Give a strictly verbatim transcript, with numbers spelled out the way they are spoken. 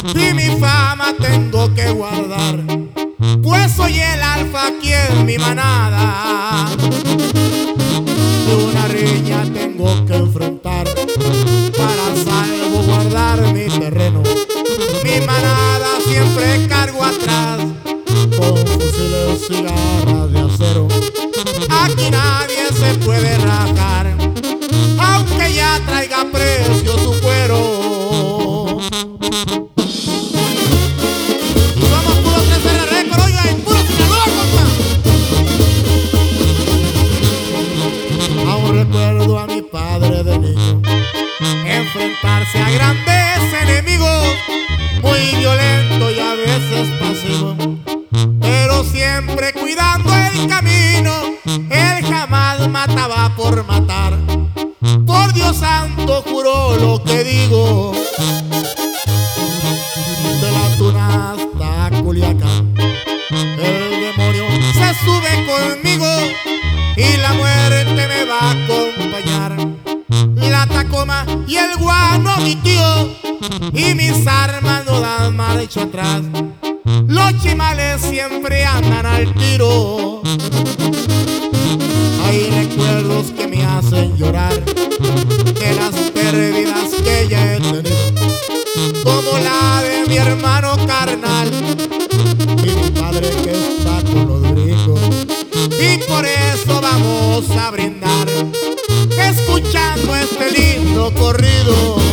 y mi fama tengo que guardar, pues soy el alfa aquí en mi manada. Y una riña tengo que enfrentar para salvaguardar mi terreno. Mi manada siempre cargo atrás con fusiles y garras de acero. Aquí nadie se puede rajar, aunque ya traiga precio su cuero. Y somos puro tres R récord, oiga, y puro Sinaloa, compa. Aún recuerdo a mi padre de niño enfrentarse a grandes enemigos, muy violento y a veces pasivo, pero siempre cuidando el camino. Él jamás mataba por matar, por Dios santo juró lo que digo. De la Tuna hasta Culiacán el demonio se sube conmigo y la muerte me va a acompañar. La Tacoma y el guano mi tío, y mis armas no dan marcha atrás. Los chimales siempre andan al tiro. Hay recuerdos que me hacen llorar de las pérdidas que ya he tenido, como la de mi hermano carnal y mi padre que está con los gringos. Y por eso vamos a brindar escuchando este lindo corrido.